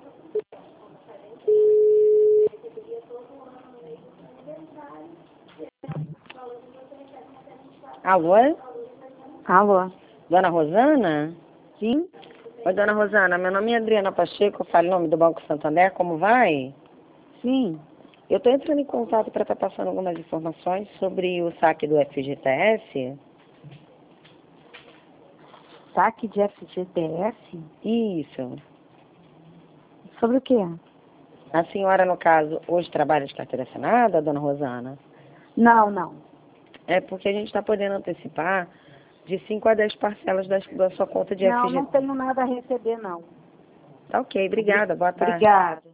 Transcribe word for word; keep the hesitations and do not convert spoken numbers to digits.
Alô? Alô? Dona Rosana? Sim? Oi, Dona Rosana, meu nome é Adriana Pacheco, eu falo em nome do Banco Santander, como vai? Sim. Eu estou entrando em contato para estar passando algumas informações sobre o saque do F G T S. Saque de F G T S? Isso. Sobre o quê? A senhora, no caso, hoje trabalha de carteira assinada, Dona Rosana? Não, não. É porque a gente está podendo antecipar de cinco a dez parcelas da, da sua conta de Não, F G T S. não tenho nada a receber, não. Tá ok, obrigada, boa tarde. Obrigada.